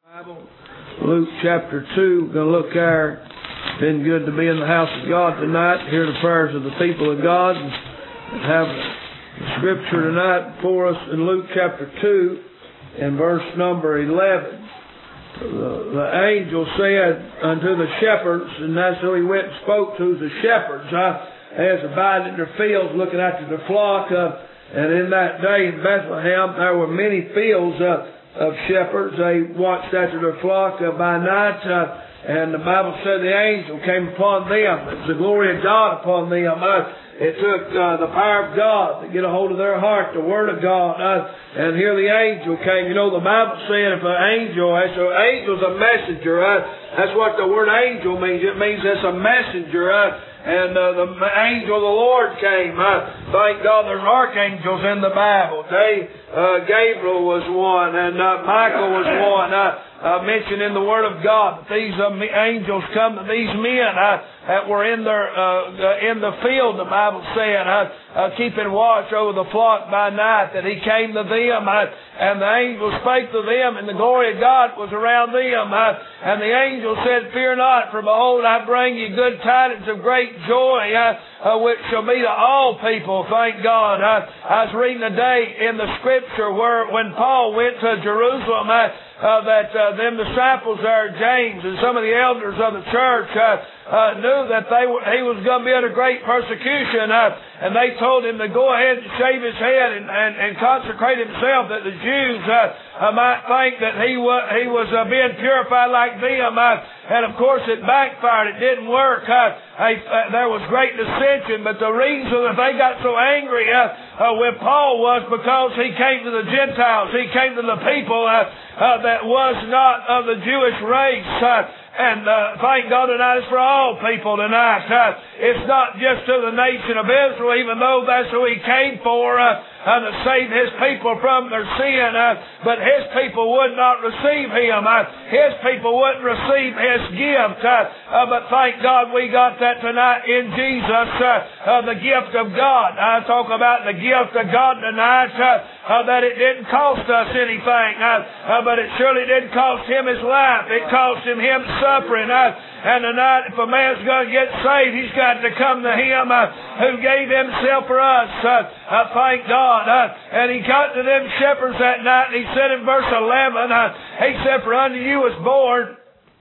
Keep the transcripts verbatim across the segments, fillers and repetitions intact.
Bible, Luke chapter two. We're going to look there. Been good to be in the house of God tonight, hear the prayers of the people of God, and have the scripture tonight for us in Luke chapter two and verse number eleven. The, the angel said unto the shepherds, and that's who he went and spoke to, the shepherds, uh, as abiding in their fields, looking after the flock. Uh, and in that day in Bethlehem, there were many fields uh, of shepherds. They watched after their flock uh, by night, uh, and the Bible said the angel came upon them. It was the glory of God upon them. Uh, it took uh, the power of God to get a hold of their heart, the Word of God. Uh, and here the angel came. You know, the Bible said if an angel, so angel's a messenger. Uh, that's what the word angel means. It means it's a messenger. Uh, And uh, the angel of the Lord came. Uh, thank God there's archangels in the Bible. They, uh, Gabriel was one, and uh, Michael was one. Uh, uh, mentioned in the Word of God. These uh, angels come to these men uh, that were in their uh, uh, in the field. The Bible said, uh, uh, keeping watch over the flock by night. That He came to them, uh, and the angel spake to them, and the glory of God was around them. Uh, and the angel said, "Fear not, for behold, I bring you good tidings of great joy, uh, uh, which shall be to all people." Thank God. Uh, I was reading today in the Scripture where when Paul went to Jerusalem, uh, uh, that uh, them disciples there, James and some of the elders of the church, uh, uh, knew that they were, he was going to be under great persecution, uh, and they told him to go ahead and shave his head and, and, and consecrate himself, that the Jews uh, uh, might think that he was he was uh, being purified like them. Uh, and of course, it backfired. It didn't work. Uh, I, uh, there was great dissension, but the reason that they got so angry uh, uh, with Paul was because he came to the Gentiles. He came to the people uh, uh, that was not of the Jewish race. Uh, And uh, thank God tonight it's for all people tonight. Uh, it's not just to the nation of Israel, even though that's who He came for, uh, uh, to save His people from their sin. Uh, but His people would not receive Him. Uh, His people wouldn't receive His gift. Uh, uh, but thank God we got that tonight in Jesus, uh, uh, the gift of God. I talk about the gift of God tonight, uh, uh, that it didn't cost us anything, uh, uh, but it surely did cost Him His life. It cost Him Himself. Suffering, uh, and tonight, if a man's going to get saved, he's got to come to Him uh, who gave Himself for us. Uh, uh, thank God. Uh, and He got to them shepherds that night, and He said in verse eleven, uh, He said, "For unto you was born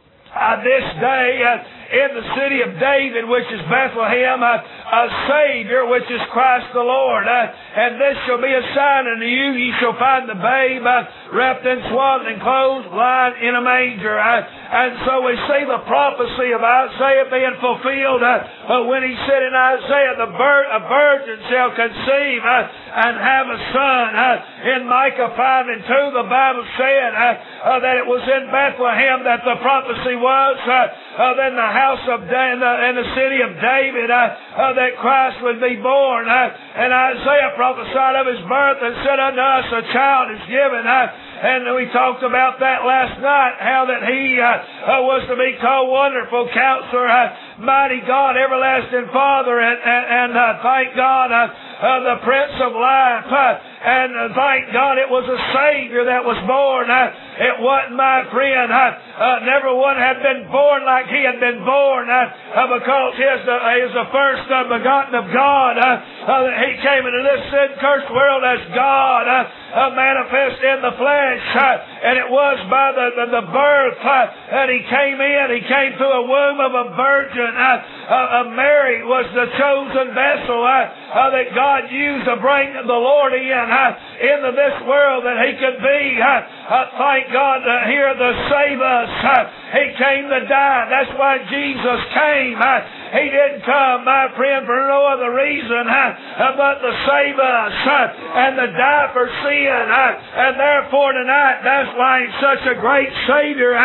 uh, this day uh, in the city of David, which is Bethlehem, uh, a Savior, which is Christ the Lord. Uh, and this shall be a sign unto you: ye shall find the babe uh, wrapped in swaddling clothes, lying in a manger." Uh, and so we see the prophecy of Isaiah being fulfilled uh, uh, when he said in Isaiah, the vir- a virgin shall conceive uh, and have a son. Uh, in Micah five and two, the Bible said uh, uh, that it was in Bethlehem that the prophecy was, uh, uh, then the house of da- in, the, in the city of David, uh, uh, that Christ would be born. Uh, and Isaiah prophesied of His birth and said, "Unto us a child is given." Uh, and we talked about that last night, how that He uh, uh, was to be called Wonderful Counselor, uh, Mighty God, Everlasting Father, and, and, and uh, thank God, uh, uh, the Prince of Life. Uh, and uh, thank God it was a Savior that was born. Uh, it wasn't, my friend, uh, uh, never one had been born like He had been born, uh, uh, because He is the, he is the first uh, begotten of God. Uh, uh, he came into this sin-cursed world as God, uh, uh, manifest in the flesh, uh, and it was by the, the, the birth uh, that He came in. He came through a womb of a virgin. Uh, uh, uh, Mary was the chosen vessel uh, uh, that God used to bring the Lord in, uh, into this world that He could be. Uh, uh, thank God uh, here to save us. Uh, he came to die. That's why Jesus came. Uh, he didn't come, my friend, for no other reason uh, but to save us uh, and to die for sin. Uh, and therefore tonight, that's why He's such a great Savior. Uh,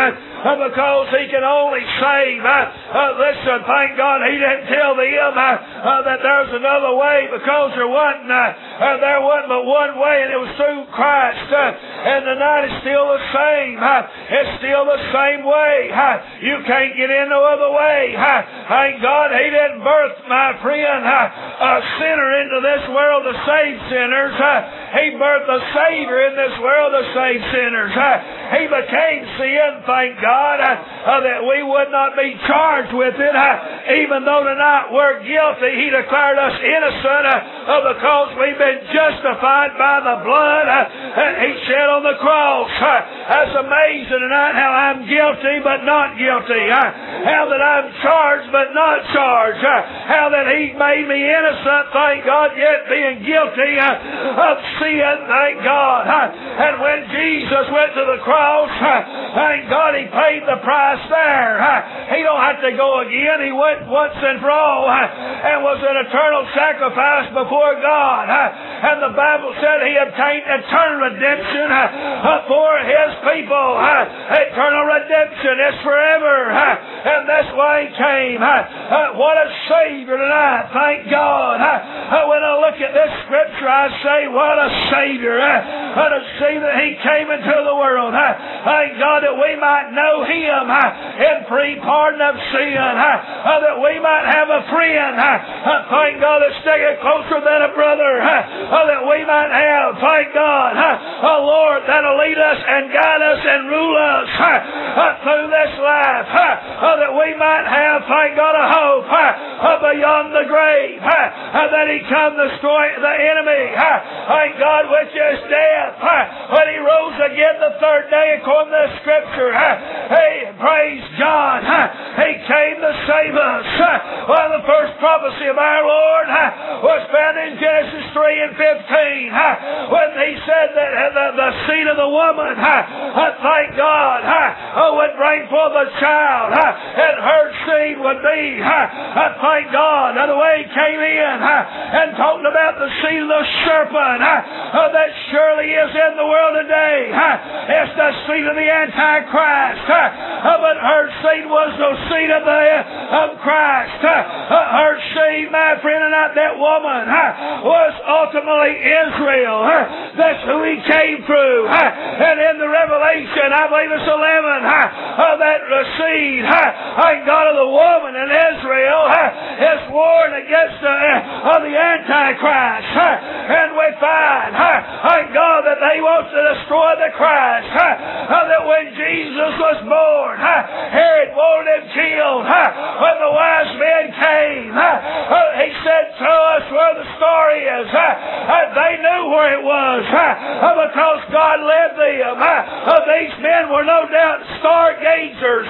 because He can only save. Listen, thank God He didn't tell them that there's another way, because there wasn't, there wasn't but one way, and it was through Christ. And tonight it's still the same. It's still the same way. You can't get in no other way. Thank God He didn't birth, my friend, a sinner into this world to save sinners. He birthed a Savior in this world to save sinners. He became sin, thank God, that we would not be charged with it. Even though tonight we're guilty, He declared us innocent because we've been justified by the blood He shed on the cross. That's amazing tonight, how I'm guilty but not guilty. How that I'm charged but not charged. How that He made me innocent, thank God, yet being guilty of sin, thank God. And when Jesus went to the cross, thank God He paid the price there. He don't have to go again. He went once and for all and was an eternal sacrifice before God. And the Bible said He obtained eternal redemption for His people. Eternal redemption is forever. And that's why He came. What a Savior tonight. Thank God. When I look at this scripture, I say, what a Savior. What a Savior. He came into the world. Thank God that we might know Him in free pardon of sin. That we might have a friend. Thank God that's sticking closer than a brother. That we might have, thank God, a Lord that'll lead us and guide us and rule us through this life. That we might have, thank God, a hope beyond the grave. That He come to destroy the enemy. Thank God, which is death. When He rose again the third day according to the Scripture. Hey, praise God. He came to save us. Well, the first prophecy of our Lord was found in Genesis three and fifteen. When He said that the, the seed of the woman, thank God, would bring forth a child, and her seed would be, thank God, the way He came in and talked about the seed of the serpent that surely is in the world today. It's the seed of the Antichrist, but her seed was the seed of the of Christ. Her seed, my friend, and not that woman, was ultimately Israel. That's who He came through. And in the Revelation, I believe it's eleven, that seed, thank God, of the woman in Israel is warned against the, of the Antichrist. And we find, thank God, that they want to destroy the Christ. That when Jesus was born, Herod wanted Him killed. When the wise men came, he said, "Show us where the star is." They knew where it was because God led them. These men were no doubt stargazers,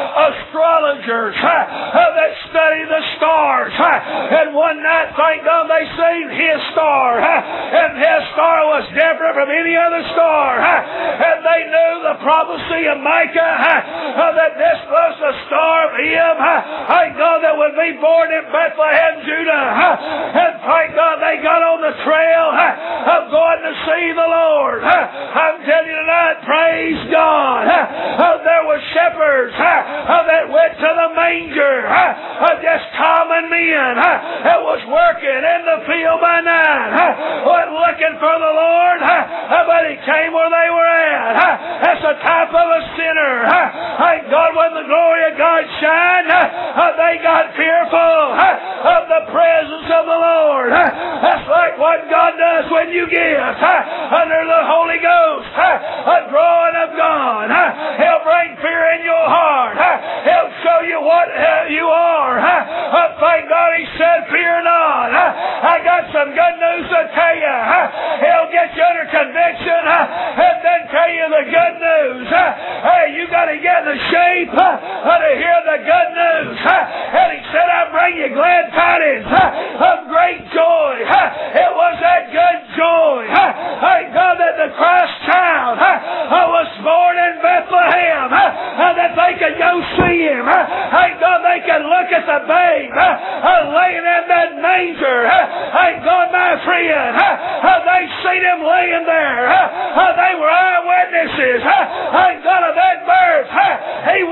astrologers that study the stars. And one night, thank God, they seen His star, and His star was different from any other star. And they knew the prophecy of Micah that this was the star of Him, thank God, that would be born in Bethlehem, Judah. And thank God they got on the trail of going to see the Lord. I'm telling you tonight, praise God, there were shepherds that went to the manger, just common men that was working in the field by night, wasn't looking for the Lord, but He came where they were at. That's a type of a sinner. Thank God, when the glory of God shined, they got fearful of the presence of the Lord. That's like what God does when you give under the Holy Ghost, a drawing of God. He'll bring fear in your heart. He'll show you what you are. Thank God He said, "Fear not." I got some good news to tell you. He'll get you under conviction and then tell you the good news. Hey, you got to get in the shape to hear the good news. And He said, "I bring you glad tidings of great joy." It was that good joy. Thank God that the Christ child was born in Bethlehem, that they could go see Him. Thank God they could look at the babe laying in that manger. Thank God, my friend, they seen Him laying there. They were eyewitnesses. Thank God of that birth. He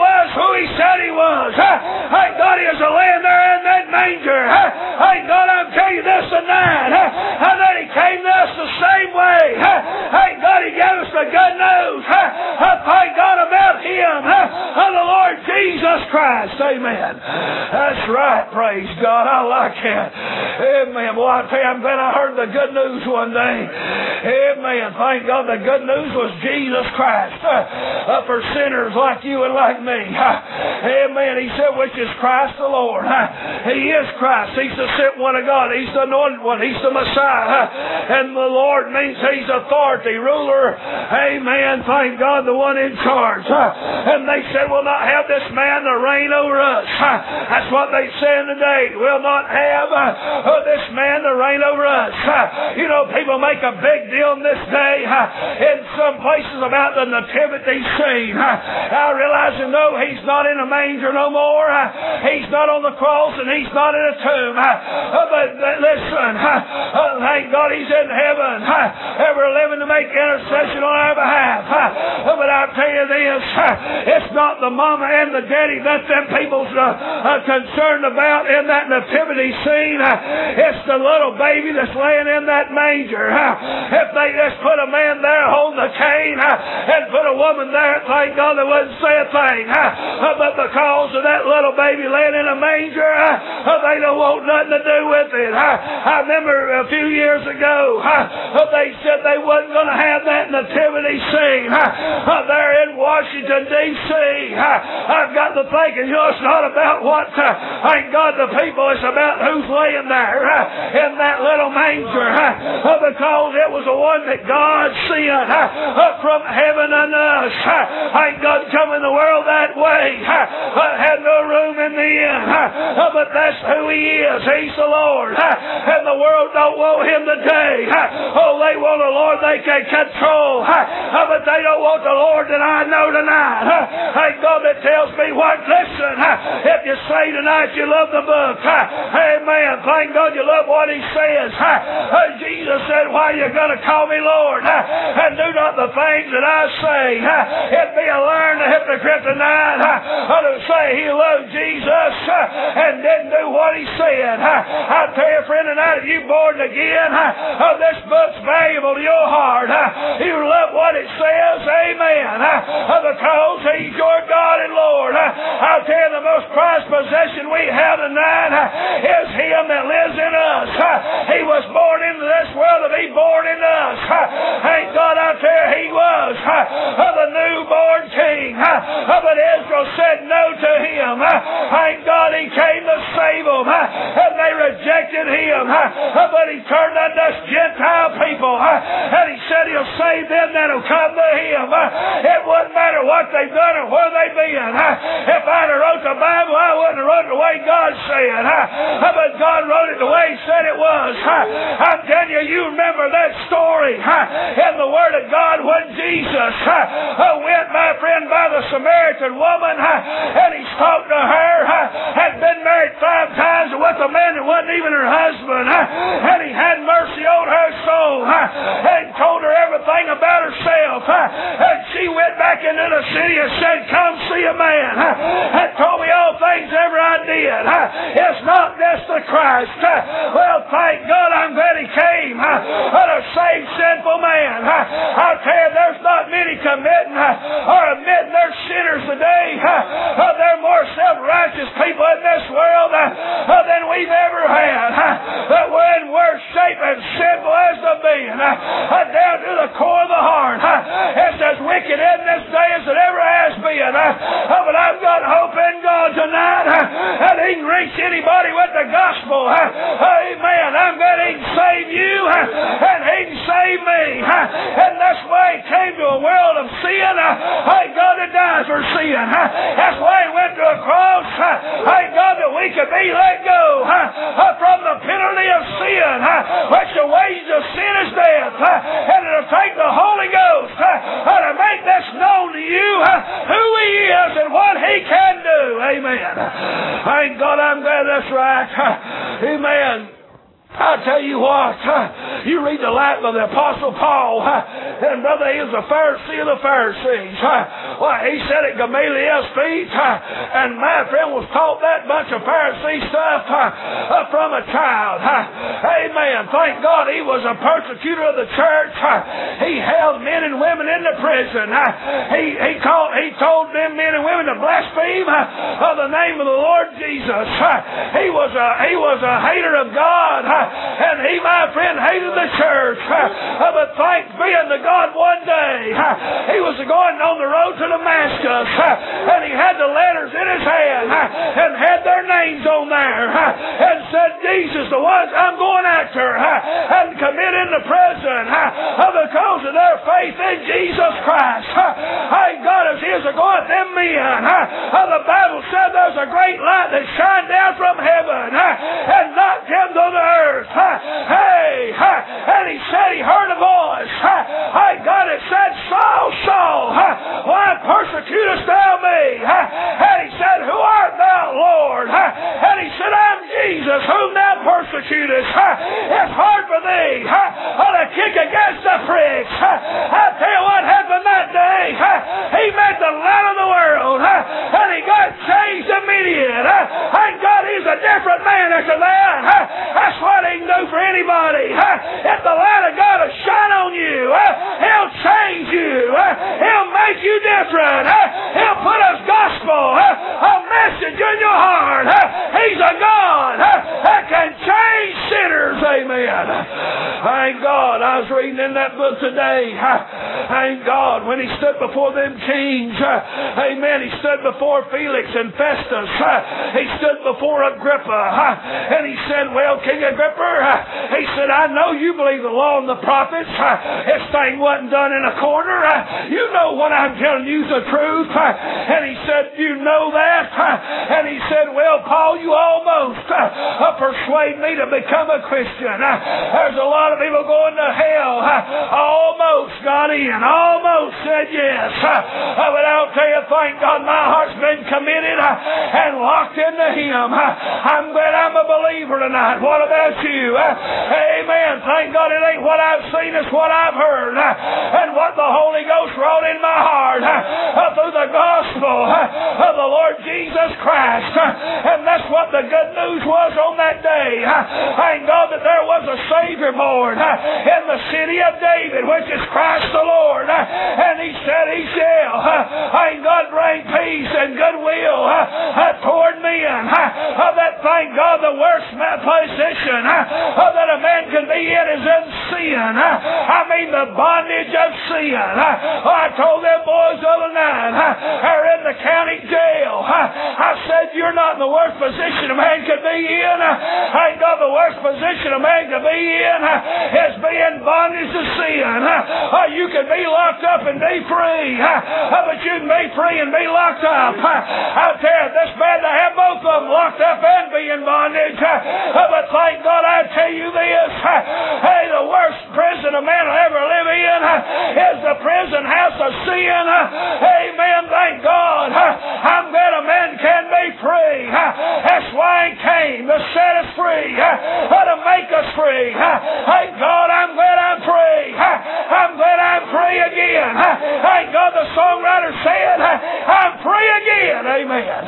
Amen. That's right. Praise God. I like that. Amen. Well, I tell you, I'm glad I heard the good news one day. Amen. Thank God the good news was Jesus Christ uh, for sinners like you and like me. Uh, amen. He said, which is Christ the Lord. Uh, he is Christ. He's the sent one of God. He's the anointed one. He's the Messiah. Uh, and the Lord means He's authority, ruler. Amen. Thank God, the one in charge. Uh, and they said, we'll not have this man to reign over us. Uh, that's what they say today. We'll not have uh, uh, this man to reign over us. Uh, you know, people make a big deal in this day uh, in some places about the nativity scene. Uh, I realize and know He's not in a manger no more. Uh, he's not on the cross and He's not in a tomb. Uh, uh, but uh, listen, uh, uh, thank God He's in heaven, uh, ever living to make intercession on our behalf. Uh, uh, but I'll tell you this, uh, it's not the mama and the daddy that them people's uh, uh, concerned about in that nativity scene. Uh, it's the little baby that's laying in that manger. Uh, if they just put a man there holding the cane uh, and put a woman there, thank God they wouldn't say a thing. Uh, uh, but because of that little baby laying in a manger, uh, uh, they don't want nothing to do with it. Uh, I remember a few years ago, uh, they said they wasn't going to have that nativity scene uh, uh, there in Washington, D C Uh, I've got to thinking, you know, it's not about what, uh, thank God, the people, it's about who's laying there uh, in that little manger uh, because it was the one that God sent uh, uh, from heaven unto us. Uh, thank God come in the world that way. Uh, uh, had no room in the inn. Uh, uh, but that's who He is. He's the Lord. Uh, and the world don't want Him today. Uh, oh, they want the Lord they can control. Uh, uh, but they don't want the Lord that I know tonight. Uh, thank God that tells me what. Listen, uh, if you say tonight you love the book, uh, amen. Thank God you love what He says. Uh, uh, Jesus said, why are you going to call me Lord? Uh, and do not the things that I say. Uh, it'd be a liar and a hypocrite tonight uh, to say he loved Jesus uh, and didn't do what He said. Uh, I tell you, friend, tonight, if you're born again, uh, uh, this book's valuable to your heart. Uh, you love what it says, amen. Uh, because He's your God and Lord. Uh, I'll tell you, the most prized possession we have tonight uh, is Him that lives in us. Uh, he was born into this world to be born in us. Uh, thank God, I tell you, He was uh, the newborn King. Uh, but Israel said no to Him. Uh, thank God He came to save them. Uh, and they rejected Him. Uh, but He turned unto us Gentile people. Uh, and He said He'll save them that'll come to Him. Uh, it wouldn't matter what they've done or where they've been. Uh, if I'd have wrote the Bible, I wouldn't have wrote it the way God said. Uh, but God wrote it the way He said it was. Uh, I'm telling you, you remember that story uh, in the Word of God when Jesus uh, went, my friend, by the Samaritan woman uh, and He talked to her, uh, had been married five times with a man that wasn't even her husband, uh, and He had mercy on her soul uh, and told her everything about herself. Uh, and she went back into the city and said, come see a man uh, that told me all things ever I did. Uh, it's not just the Christ. Uh, well, thank God I'm glad He came uh, to save sinful man. Uh, I'll tell you, there's not many committing uh, or admitting they're sinners today. Uh, uh, there are more self-righteous people in this world uh, uh, than we've ever had. Uh, but we're in worse shape and sinful as to be. Uh, uh, down to the core of the heart. Uh, it's as wicked in this day as it ever has been. Uh, uh, but I've got hope in God tonight uh, that He can reach anybody with the gospel. Uh, amen. I'm glad He can save you uh, and He can save me. Uh, and that's why He came to a world of sin. Uh, thank God to die for sin. Uh, that's why He went to a cross. Uh, thank God that we could be let go uh, uh, from the penalty of sin, uh, which the wages of sin is death. Uh, and it'll take the Holy Ghost uh, uh, to make this known to you uh, who He is and what He can do. Amen. Thank God, I'm glad that's right. Uh, amen. I tell you what, uh, you read the life of the Apostle Paul, uh, and brother, he was a Pharisee of the Pharisees. Uh, Why, he sat at Gamaliel's feet and my friend was taught that bunch of Pharisee stuff from a child. Amen. Thank God he was a persecutor of the church. He held men and women into prison. He, he, called, he told them men and women to blaspheme of the name of the Lord Jesus. He was a, he was a hater of God, and he, my friend, hated the church. But thanks be unto God, one day he was going on the road to Damascus, and he had the letters in his hand and had their names on there and said, Jesus, the ones I'm going after and commit into prison because of their faith in Jesus Christ. Hey, God, as he is going, them men, the Bible said there's a great light that shined down from heaven and knocked him to the earth. Hey, and he said he heard a voice. Hey, God, it said, Saul, Saul, why persecutest thou me? And he said, who art thou, Lord? And he said, I'm Jesus, whom thou persecutest. It's hard for thee to kick against the pricks. I tell you what happened that day. He met the light of the world, and he got changed immediate. Thank God he's a different man after that. That's what he can do for anybody. If the light of God will shine on you, he'll change you. He'll make you different. He'll put his gospel, a message in your heart. He's a God that can change sinners. Amen. Thank God. I was reading in that book today. Thank God. When he stood before them kings, amen, he stood before Felix and Festus. He stood before Agrippa. And he said, well, King Agrippa, he said, I know you believe the law and the prophets. This thing wasn't done in a corner. You know what I'm telling you is the truth. And he said, you know that? And he said, well, Paul, you almost persuade me to become a Christian. There's a lot of people going to hell. Almost got in. Almost said yes. But I'll tell you, thank God my heart's been committed and locked into him. I'm glad I'm a believer tonight. What about you? Amen. Thank God it ain't what I've seen, it's what I've heard. And what the Holy Ghost wrought in my heart through the gospel of the Lord Jesus Christ. And that's what the good news was on that day. Thank God that there was a Savior born in the city of David, which is Christ the Lord. And he said he shall, thank God, bring peace and goodwill toward men. That, thank God, the worst position that a man can be in is in sin. I mean the bondage of sin. I told them boys the other night, they're in the county jail. I said, you're not in the worst position a man could be in. Thank God, the worst position a man could be in is being bondage to sin. You can be locked up and be free, but you can be free and be locked up. I'll tell you, it's bad to have both of them, locked up and be in bondage. But thank God, I tell you this, hey, the worst prison a man will ever live in is the prison house of sin. Amen. Thank God. I'm glad a man can be free. That's why he came, to set us free, to make us free. Thank God, I'm glad I'm free. I'm glad I'm free again. Thank God, the songwriter said, I'm free again. Amen.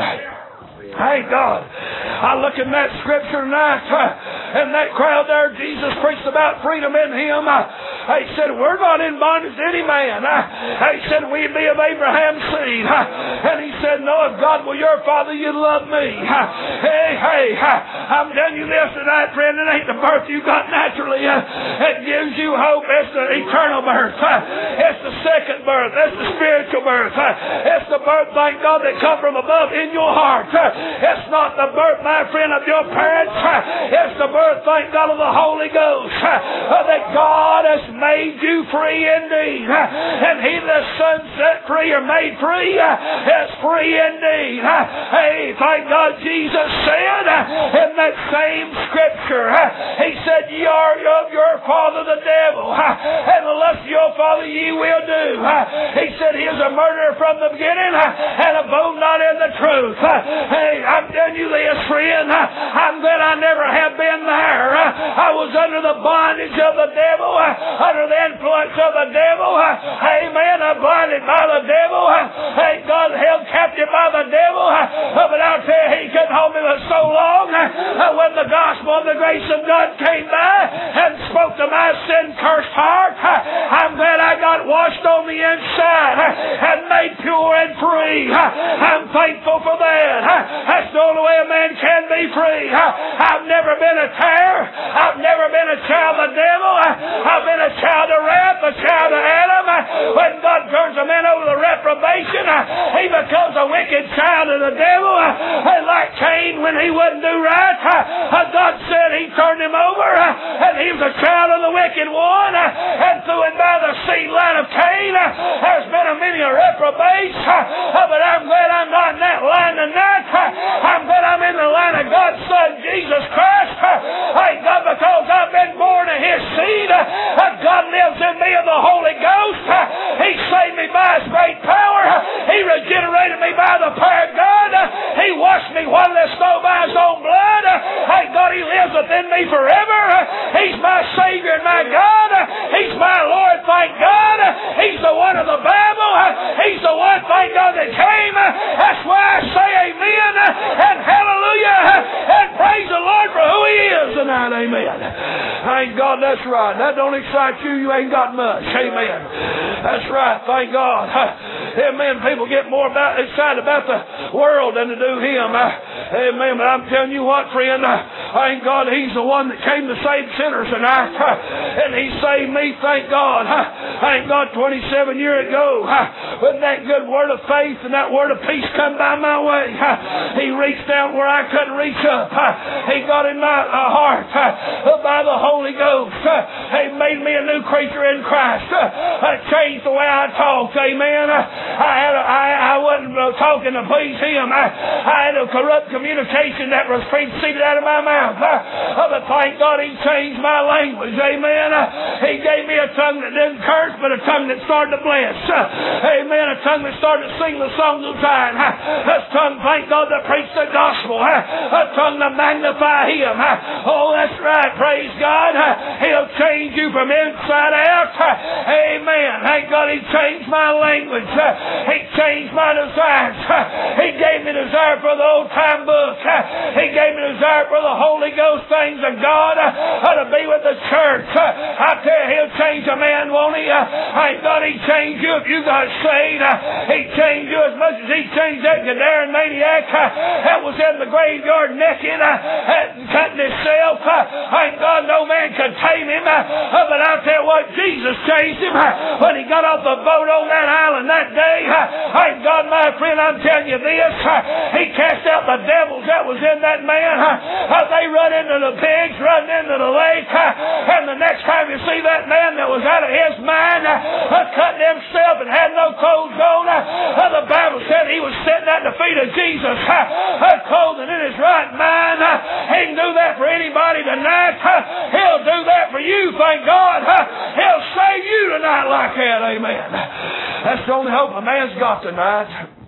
Thank God. I look in that scripture tonight, uh, and that crowd there, Jesus preached about freedom in him. Uh, he said, we're not in bondage to any man. Uh, he said, we be of Abraham's seed. Uh, and he said, no, if God were your father, you'd love me. Uh, hey, hey, uh, I'm telling you this tonight, friend, it ain't the birth you got naturally. Uh, it gives you hope. It's the eternal birth. Uh, it's the second birth. It's the spiritual birth. Uh, it's the birth, thank God, that come from above in your heart. Uh, It's not the birth, my friend, of your parents. It's the birth, thank God, of the Holy Ghost. That God has made you free indeed. And he the Son set free or made free is free indeed. afraid. Hey, thank God Jesus said in that same scripture, He said, ye are of your father the devil, and the lust of your father ye will do. He said he is a murderer from the beginning, and abode not in the truth. Hey, I'm telling you this, friend, I'm glad I never have been there. I was under the bondage of the devil, under the influence of the devil. Amen. I'm blinded by the devil. Hey, God held captive by the devil. But I'll tell you, He couldn't hold me for so long. When the gospel of the grace of God came by and spoke to my sin-cursed heart, I'm glad I got washed on the inside and made pure and free. I'm thankful for that. That's the only way a man can be free. I've never been a tare. I've never been a child of the devil. I've been a child of wrath, a child of Adam. When God turns a man over to reprobation, he becomes a wicked child of the devil. And like Cain, when he wouldn't do right, God said He turned him over, and he was a child of the wicked one. And through and by the seed line of Cain, there's been a many a reprobates. But I'm glad I'm not in that line tonight. I'm glad I'm in the line of God's Son, Jesus Christ. Thank God, because I've been born of His seed. God lives in me of the Holy Ghost. He saved me by His great power. He regenerated me by the power of God. He washed me while I stole by His own blood. Thank God He lives within me forever. He's my Savior and my God. He's my Lord, thank God. He's the one of the Bible. He's the one, thank God, that came. That's why I say amen and hallelujah and praise the Lord for who He is tonight. Amen. Thank God, that's right. That don't excite you, you ain't got much. Amen. That's right. Thank God. Amen. People get more about, excited about the world than to do Him. Amen. But I'm telling you what, friend, thank God He's the one that came to save sinners tonight. And He saved me, thank God. Thank God twenty-seven years ago, when that good word of faith and that word of peace come by my way, He reached down where I couldn't reach up. He got in my heart by the Holy Ghost. He made me a new creature in Christ. Changed the way I talked. Amen. I had a, I, I wasn't talking to please Him. I, I had a corrupt communication that was preceded out of my mouth. But thank God He changed my language. Amen. He gave me a tongue that didn't curse, but a tongue that started to bless. Amen. A tongue that started to sing the songs of Zion. A tongue, thank God, that preached the gospel. A tongue to magnify Him. Oh, that's right. Praise God. He'll change you from inside out. Amen. Thank God He changed my language. He changed my desires. He gave me desire for the old time book. He gave me desire for the Holy Ghost things of God, to be with the church. I tell you, He'll change a man, won't He? Thank God He changed you if you got saved. He changed you as much as He changed that Gadarene maniac that was in the graveyard naked, cutting himself. Thank God no man could tame him. But I'll tell you what, Jesus changed him when He got off the boat on that island that day. Thank God, my friend, I'm telling you this. He cast out the devils that was in that man. They run into the pigs, run into the lake. And the next time you see that man that was out of his mind, cutting himself and had no clothes on, the Bible said he was sitting at the feet of Jesus, clothed in his right mind. He can do that for anybody tonight. He'll do that for you, thank God. He'll save you tonight like that. Amen. That's the only hope a man's got tonight.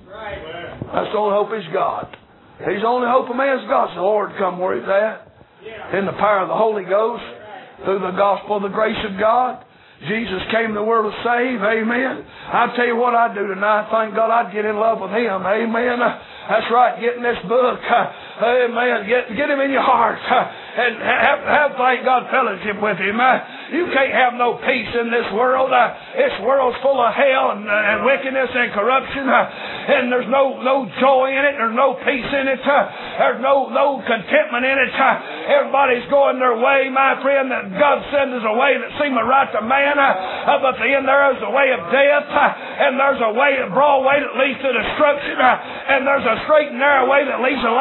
That's the only hope he's got. He's the only hope a man's got. So the Lord come where He's at. In the power of the Holy Ghost. Through the gospel of the grace of God. Jesus came in the world to save. Amen. I'll tell you what I'd do tonight. Thank God I'd get in love with Him. Amen. That's right. Get in this book. Amen. Get, get Him in your heart. And have, have, thank God, fellowship with Him. You can't have no peace in this world. This world's full of hell and, and wickedness and corruption. And there's no, no joy in it. There's no peace in it. There's no, no contentment in it. Everybody's going their way, my friend. That God sends us a way that seemeth right to man. But the end there is a way of death. And there's a way, a broad way that leads to destruction. And there's a straight and narrow way that leads to life everlasting.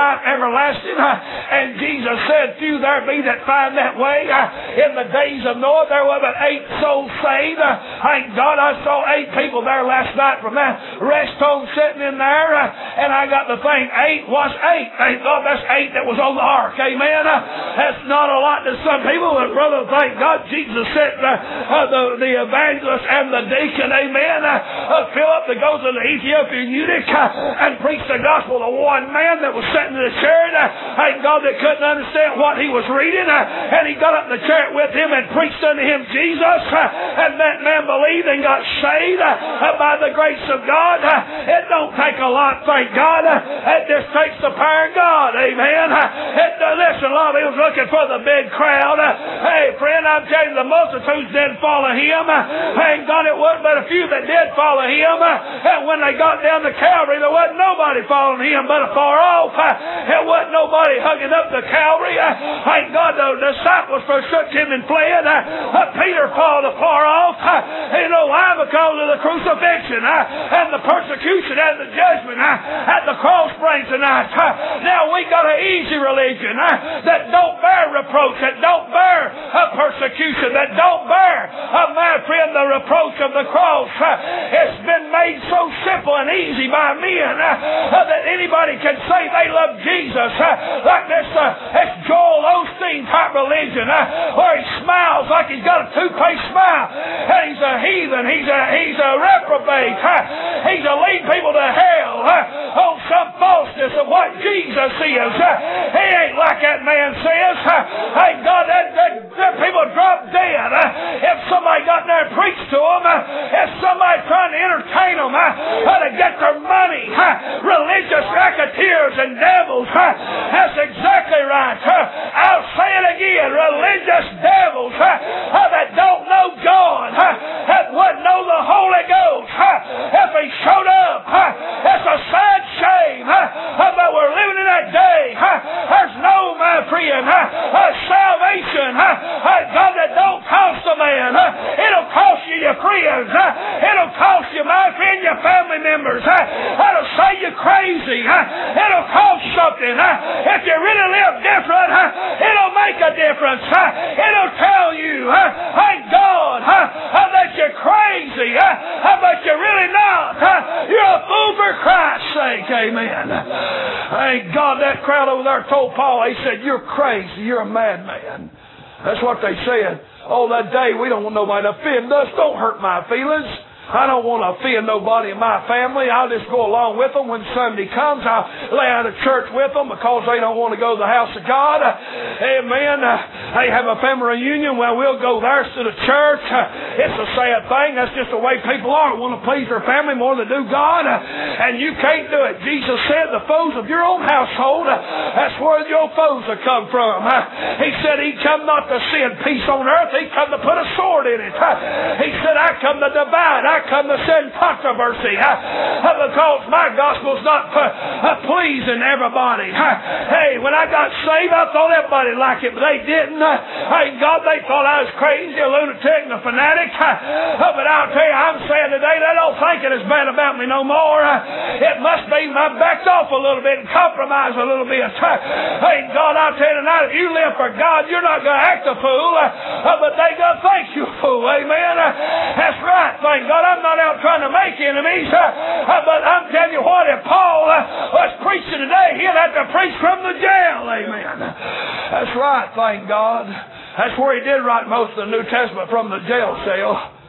everlasting. And Jesus said, few there be that find that way. In the days of Noah, there were but eight souls saved. Thank God I saw eight people there last night from that rest home sitting in there. And I got to think, eight was eight. Thank God that's eight that was on the ark. Amen. That's not a lot to some people, but brother, thank God Jesus sent uh, uh, the, the evangelist and the deacon, amen, uh, uh, Philip to go to the Ethiopian eunuch uh, and preach the gospel to one man that was sitting in the chariot. Uh, thank God that couldn't understand what he was reading. Uh, and he got up in the chariot with him and preached unto him Jesus. Uh, and that man believed and got saved uh, by the grace of God. Uh, it don't take a lot, thank God. Uh, it just takes the power of God, amen. Uh, it, uh, listen, a lot of people looking for the big crowd. Uh, hey, friend, I'm telling you, the multitudes didn't follow him. Uh, thank God it wasn't but a few that did follow him. Uh, and when they got down to Calvary, there wasn't nobody following him but afar off. Uh, there wasn't nobody hugging up to Calvary. Uh, thank God the disciples forsook him and fled. Uh, uh, Peter followed afar off. Uh, you know why? Because of the crucifixion uh, and the persecution and the judgment uh, at the cross brings tonight. Uh, now we got an easy religion uh, that don't bear reproach, that don't bear uh, persecution, that don't bear, uh, my friend, the reproach of the cross. Uh, it's been made so simple and easy by men uh, uh, that anybody can say they love Jesus. Uh, like this, uh, this Joel Osteen type religion uh, where he smiles like he's got a toothpaste smile. And he's a heathen. He's a, he's a reprobate. Uh, he's a lead people to hell uh, on some falseness of what Jesus is. Uh, he ain't like that man says. Uh, thank God that, that, that people drop dead. Uh, if somebody got there and preached to them, uh, if somebody trying to entertain them, uh, uh, to get their money, uh, religious racketeers and devils, uh, that's exactly right. Uh, I'll say it again, religious devils uh, uh, that don't know God, uh, that wouldn't know the Holy Ghost. Uh, if he showed up, uh, it's a sad shame uh, uh, that we're living in that day. Uh, there's no, my friend, uh, uh, salvation, uh, uh, God, that don't cost a man. Uh, it'll cost you your friends. Uh, it'll cost you, my friend, your family members. Uh, it'll say you're crazy. Uh, it'll cost something. Uh, if you really live different, uh, it'll make a difference. Uh, it'll tell you, uh, thank God, uh, uh, that you're crazy, uh, uh, but you're really not. Uh, you're a fool for Christ's sake. Amen. Thank God that crowd over there told Paul, he said, you're crazy. You're a madman. That's what they said. Oh, that day we don't want nobody to offend us. Don't hurt my feelings. I don't want to offend nobody in my family. I'll just go along with them when Sunday comes. I'll lay out of church with them because they don't want to go to the house of God. Amen. They have a family reunion. Well, we'll go there to the church. It's a sad thing. That's just the way people are. Want to please their family more than do God. And you can't do it. Jesus said the foes of your own household, that's where your foes will come from. He said he come not to send peace on earth. He come to put a sword in it. He said I come to divide. I come to send controversy uh, because my gospel's not uh, uh, pleasing everybody. Uh, hey, when I got saved, I thought everybody liked it, but they didn't. Uh, thank God they thought I was crazy, a lunatic, and a fanatic. Uh, uh, but I'll tell you, I'm saying today, they don't think it is bad about me no more. Uh, it must be I backed off a little bit and compromised a little bit. Uh, thank God, I'll tell you tonight, if you live for God, you're not going to act a fool, uh, uh, but they going to think you a fool. Amen. Uh, that's right. Thank God. I'm not out trying to make enemies, uh, uh, but I'm telling you what, if Paul uh, was preaching today, he'd have to preach from the jail. Amen. That's right, thank God. That's where he did write most of the New Testament, from the jail cell.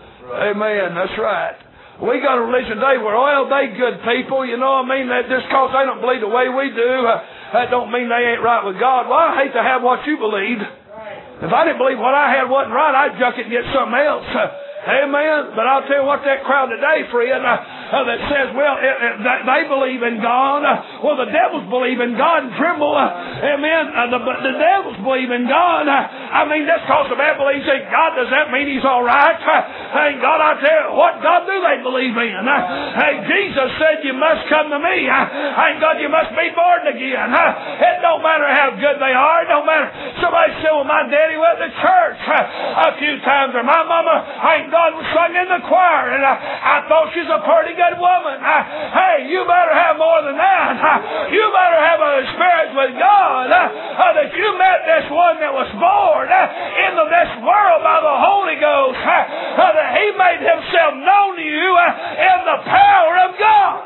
Amen, that's right. We got a religion today where, well, they good people, you know what I mean? That just because they don't believe the way we do, uh, that don't mean they ain't right with God. Well, I hate to have what you believed. If I didn't believe what I had wasn't right, I'd junk it and get something else. Uh, Amen. But I'll tell you what, that crowd today, friend, uh, uh, that says, well, it, it, they believe in God. Uh, well, the devils believe in God and tremble. Uh, amen. Uh, the, the devils believe in God. Uh, I mean, just because the man believes in God, does that mean he's all right? Uh, thank God, I tell you, what God do they believe in? Uh, hey, Jesus said, you must come to me. Uh, thank God, you must be born again. Uh, it don't matter how good they are. It don't matter. Somebody said, well, my daddy went to church uh, a few times, or my mama, thank God, was sung in the choir, and I, I thought she's a pretty good woman. I, hey, you better have more than that. I, you better have a spiritual with God, uh, uh, that you met this one that was born uh, into this world by the Holy Ghost, uh, uh, that He made Himself known to you uh, in the power of God.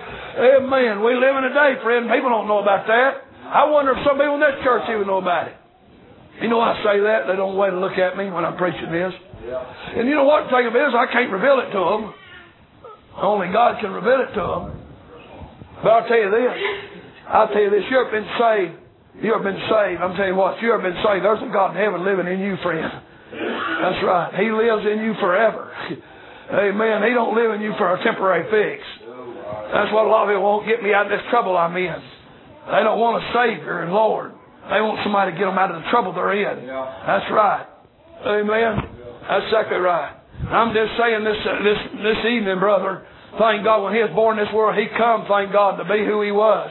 Amen. We live in a day, friend, people don't know about that. I wonder if some people in this church even know about it. You know, I say that, they don't wait to look at me when I'm preaching this. Yeah. And you know what the thing of it is, I can't reveal it to them. Only God can reveal it to them. But I'll tell you this. I'll tell you this. You've been saved. You've been saved. I'm telling you what, you've been saved. There's a God in heaven living in you, friend. That's right. He lives in you forever. Amen. He don't live in you for a temporary fix. That's what a lot of people won't get me out of this trouble I'm in. They don't want a Savior and Lord. They want somebody to get them out of the trouble they're in. That's right. Amen. That's exactly right. I'm just saying this uh, this this evening, brother. Thank God when He was born in this world, He come, thank God, to be who He was.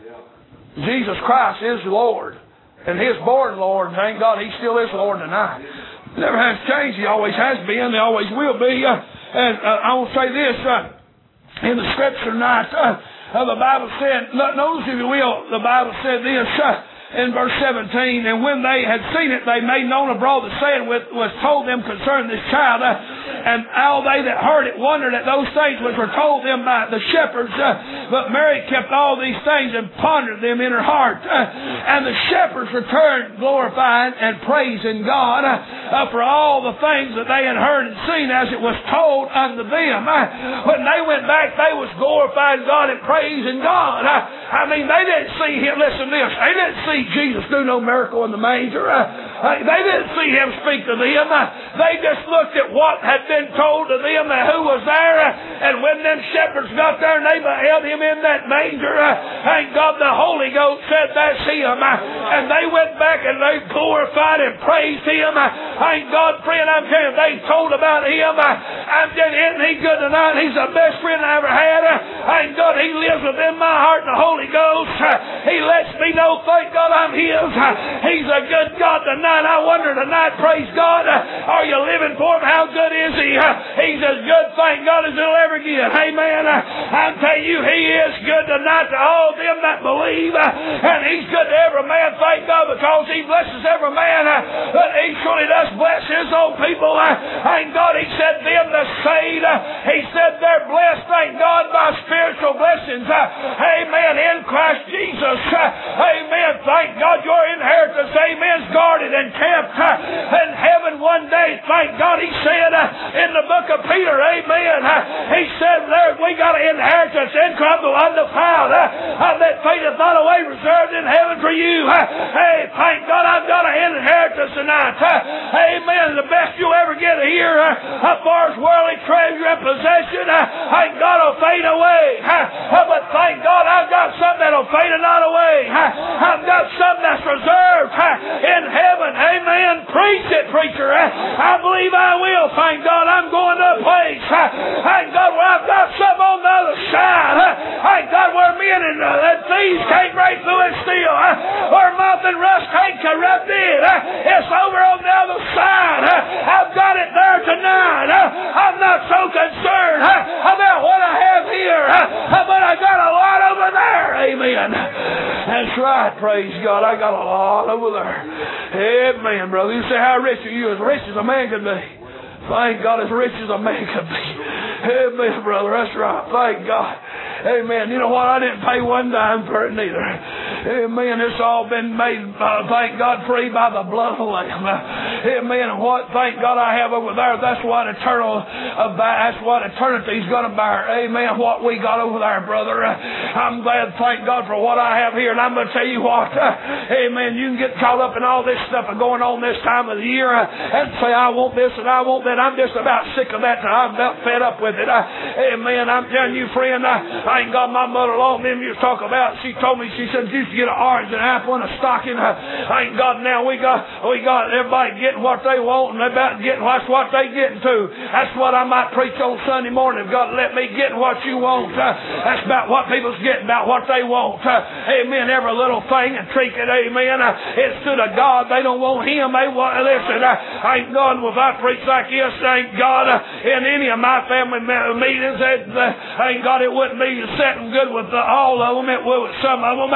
Jesus Christ is Lord. And He is born Lord. Thank God He still is Lord tonight. Never has changed. He always has been. He always will be. Uh, and uh, I want to say this. Uh, in the Scripture tonight, uh, Uh, the Bible said, notice if you will, the Bible said this uh, in verse seventeen, and when they had seen it, they made known abroad the saying which was told them concerning this child. Uh, and all they that heard it wondered at those things which were told them by the shepherds. Uh, but Mary kept all these things and pondered them in her heart. Uh, and the shepherds returned glorifying and praising God uh, uh, for all the things that they had heard and seen as it was told unto them. Uh, when they went back, they was glorifying God and praising God. Uh, I mean, they didn't see Him. Listen to this. They didn't see Jesus do no miracle in the manger. Uh, uh, they didn't see Him speak to them. Uh, they just looked at what had been told to them and who was there. Uh, and when them shepherds got there and they beheld Him in that manger, uh, thank God the Holy Ghost said, that's Him. Uh, and they went back and they glorified and praised Him. Uh, thank God, friend, I'm telling you, they told about Him. Uh, I'm telling you, isn't He good tonight? He's the best friend I ever had. Uh, thank God He lives within my heart in the Holy Ghost. Uh, he lets me know, thank God I'm His. Uh, he's a good God tonight. I wonder tonight, praise God, uh, are you living for Him? How good is He? Uh, he's as good, thank God, as He'll ever get. Amen. Uh, I'm telling you, He is good tonight to all them that believe. Uh, and He's good to every man, thank God, because He blesses every man. Uh, but He surely does bless His own people. Uh, thank God He said them that saved. Uh, he said they're blessed, thank God, by spiritual blessings. Uh, amen. In Christ Jesus. Uh, amen. Thank God your inheritance, amen, is guarded and kept uh, in heaven one day. Thank God He said uh, in the book of Peter, amen. Uh, he said there we got an inheritance incorruptible, undefiled, uh, uh, that fadeth not away, reserved in heaven for you. Uh, hey, thank God I've got an inheritance tonight. Uh, amen. The best you'll ever get here uh, as far as worldly treasure and possession, uh, thank God will fade away. Uh, uh, but thank God I've got something that'll fade not away. Uh, I've got something that's reserved uh, in heaven. Amen. Preach it, preacher. Uh, I believe I will. Thank God I'm going to a place. Uh, thank God where I've got something on the other side. Uh, thank God where men and, uh, and thieves can't break through and steal. Uh, where moth and rust can't corrupt it. Uh, it's over on the other side. Uh, I've got it there tonight. Uh, I'm not so concerned uh, about what I have here. Uh, but I got a lot over there. Amen. That's right. Praise God. I got a lot over there. Amen, brother. You say, how rich are you? As rich as a man could be. Thank God, as rich as a man could be. Amen, brother. That's right. Thank God. Amen. You know what? I didn't pay one dime for it neither. Amen. It's all been made, uh, thank God, free by the blood of the Lamb. Amen. And what, thank God, I have over there, that's what eternal, uh, that's what eternity's going to bear. Amen. What we got over there, brother. Uh, I'm glad, thank God, for what I have here. And I'm going to tell you what, uh, amen, you can get caught up in all this stuff going on this time of the year uh, and say, I want this and I want that. I'm just about sick of that and I'm about fed up with it. Uh, amen. I'm telling you, friend, uh, I ain't got my mother-in-law, them used to talk about, she told me, she said, you used to get an orange and an apple and a stocking. Uh, I ain't got now. We got, we got everybody getting what they want and they're about getting that's what they getting to. That's what I might preach on Sunday morning. God, let me get what you want. Uh, that's about what people's getting, about what they want. Uh, amen. Every little thing and trinket, amen. Uh, it's to the God. They don't want Him. They want, listen, uh, I ain't God, if I preach like this, thank God, uh, in any of my family meetings, uh, thank God it wouldn't be sitting good with uh, all of them. It would with some of them. Uh,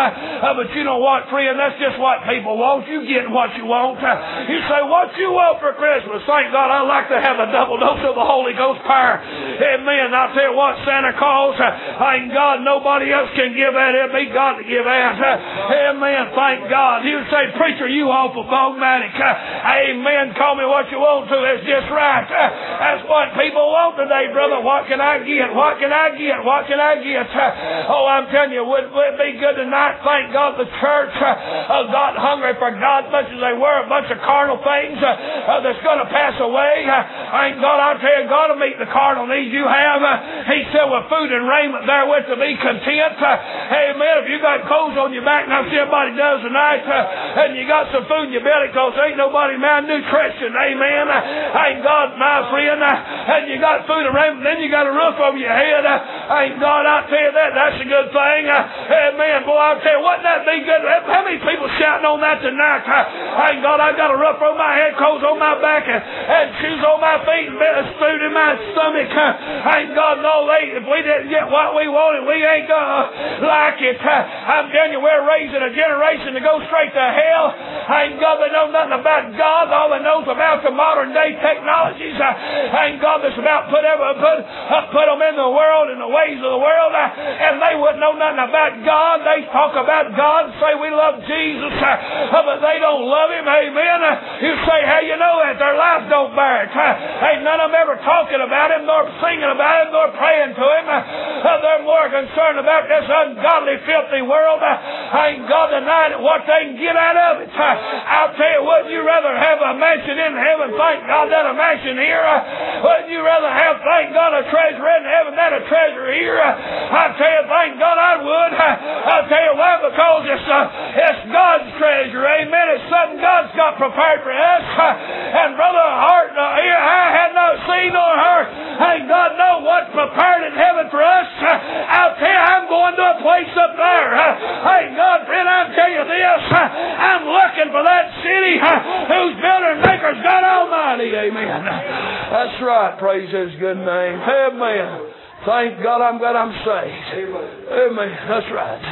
Uh, but you know what, friend? That's just what people want. You get what you want. Uh, you say, what you want for Christmas? Thank God, I'd like to have a double dose of the Holy Ghost power. Amen. I'll tell you what, Santa Claus, uh, thank God, nobody else can give that. It'll be God to give that. Uh, amen. Thank God. You say, preacher, you awful dogmatic. Uh, amen. Call me what you want to. It's just right. Uh, that's what people want today, brother. What can I get? What can I get? What can I get? Uh, oh, I'm telling you, would, would it be good tonight? Thank God the church uh, got hungry for God as much as they were a bunch of carnal things uh, uh, that's going to pass away. Uh, thank God, I'll tell you, God will meet the carnal needs you have. Uh, he said, with food and raiment therewith to be content. Uh, amen. If you got clothes on your back, now see everybody does tonight, uh, and you got some food in your belly because ain't nobody malnutrition. Amen. Uh, thank God, my friend. Uh, and you got food and raiment, then you got a roof over your head. Uh, thank God, I'll tell you that. That's a good thing. Uh, amen. Boy, I'll tell you, wouldn't that be good? How many people shouting on that tonight? Uh, thank God, I've got a roof over my head, clothes on my back, and, and shoes on my feet, and bit of food in my stomach. Uh, thank God, no, they, if we didn't get what we wanted, we ain't gonna like it. Uh, I'm telling you, we're raising a generation to go straight to hell. Thank God, they know nothing about God. All they know is about the modern day technologies. Uh, thank God, that's about put, ever, put, uh, put them in the world, in the ways of the world, uh, and they wouldn't know nothing about God. They talk about God and say we love Jesus, uh, but they don't love Him. Amen. Uh, you say, how you know that? Their lives don't bear it. Uh, ain't none of them ever talking about Him, nor singing about Him, nor praying to Him. Uh, uh, they're more concerned about this ungodly, filthy world. Uh, thank God tonight what they can get out of it. Uh, I'll tell you, wouldn't you rather have a mansion in heaven, thank God, than a mansion here? Uh, wouldn't you rather have, thank God, a treasure in heaven than a treasure here? Uh, I'll tell you, thank God I would. Uh, I'll tell you why, because it's, uh, it's God's treasure. Amen. It's something God's got prepared for us. Uh, and brother, heart, uh, ear, I had not seen nor heard. Thank God know what's prepared in heaven for us. Uh, I'll tell you, I'm going to a place up there. Uh, thank God, friend, I'll tell you this. Uh, I'm looking for that city uh, whose builder and maker is God Almighty. Amen. That's right. Praise His good name. Amen. Thank God I'm glad I'm saved. Amen. That's right.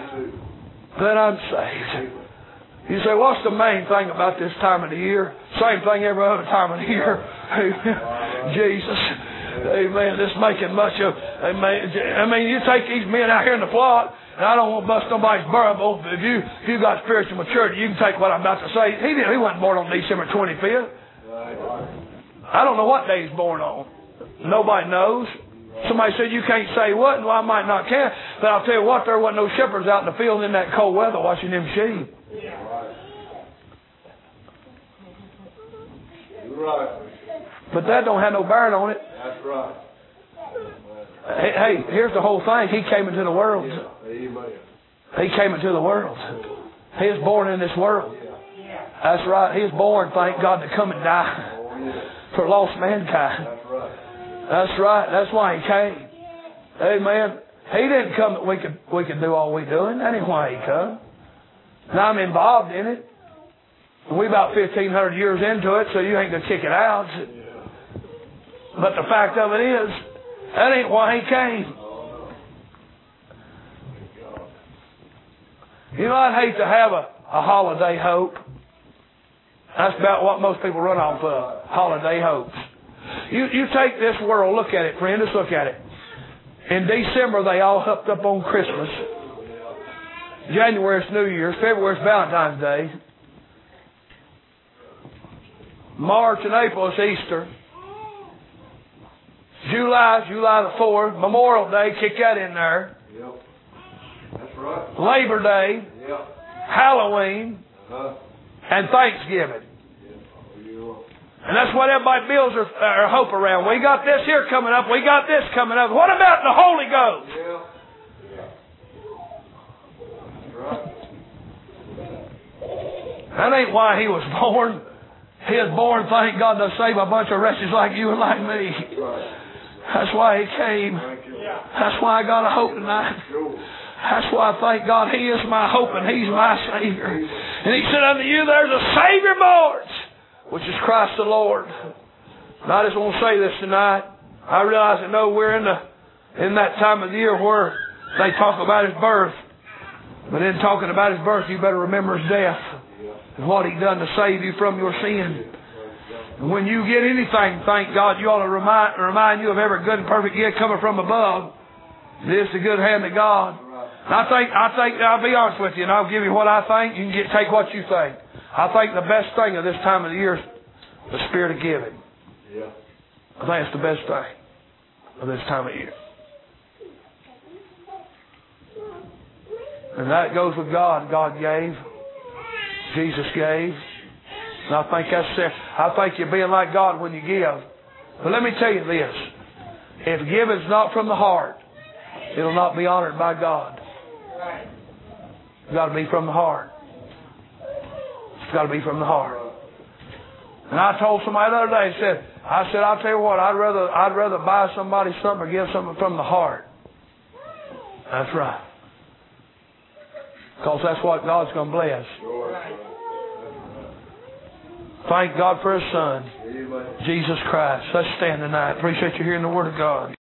Glad I'm saved. You say, what's the main thing about this time of the year? Same thing every other time of the year. Amen. Jesus. Amen. This making much of, amen. I mean, you take these men out here in the plot, and I don't want to bust nobody's bubble, but if you, if you got spiritual maturity, you can take what I'm about to say. He didn't, he wasn't born on December twenty-fifth. I don't know what day he's born on. Nobody knows. Somebody said you can't say what, and well, I might not can, but I'll tell you what, there wasn't no shepherds out in the field in that cold weather watching them sheep. Right. But that don't have no bearing on it. That's right. Hey, hey, here's the whole thing. He came into the world. Amen. He came into the world. He was born in this world. That's right. He was born, thank God, to come and die for lost mankind. That's right. That's right. That's why He came. Amen. He didn't come that we could we could do all we doing. That ain't why He come. Now I'm involved in it. We're about fifteen hundred years into it, so you ain't going to kick it out. But the fact of it is, that ain't why He came. You know, I'd hate to have a, a holiday hope. That's about what most people run off of, holiday hopes. You, you take this world, look at it, friend, let's look at it. In December, they all hooked up on Christmas. January is New Year's. February is Valentine's Day. March and April is Easter. July, July the fourth. Memorial Day, kick that in there. Yep. That's right. Labor Day. Yep. Halloween. Uh-huh. And Thanksgiving. Yep. And that's what everybody builds their, their hope around. We got this here coming up. We got this coming up. What about the Holy Ghost? Yeah. Yeah. That's right. That ain't why He was born. He was born, thank God, to save a bunch of wretches like you and like me. That's why He came. That's why I got a hope tonight. That's why I thank God He is my hope and He's my Savior. And He said unto you, there's a Savior born, which is Christ the Lord. And I just want to say this tonight. I realize that no, we're in the in that time of the year where they talk about His birth. But in talking about His birth, you better remember His death and what He done to save you from your sin. And when you get anything, thank God, you ought to remind, remind you of every good and perfect gift coming from above. This is the good hand of God. And I think, I think, I'll be honest with you, and I'll give you what I think. You can get, take what you think. I think the best thing of this time of the year is the spirit of giving. Yeah. I think it's the best thing of this time of year. And that goes with God. God gave. Jesus gave. And I think that's it. I think you're being like God when you give. But let me tell you this. If giving's not from the heart, it'll not be honored by God. It's got to be from the heart. It's got to be from the heart. And I told somebody the other day, I said, I said, I'll tell you what, I'd rather, I'd rather buy somebody something or give something from the heart. That's right. Because that's what God's going to bless. Thank God for His Son, Jesus Christ. Let's stand tonight. Appreciate you hearing the Word of God.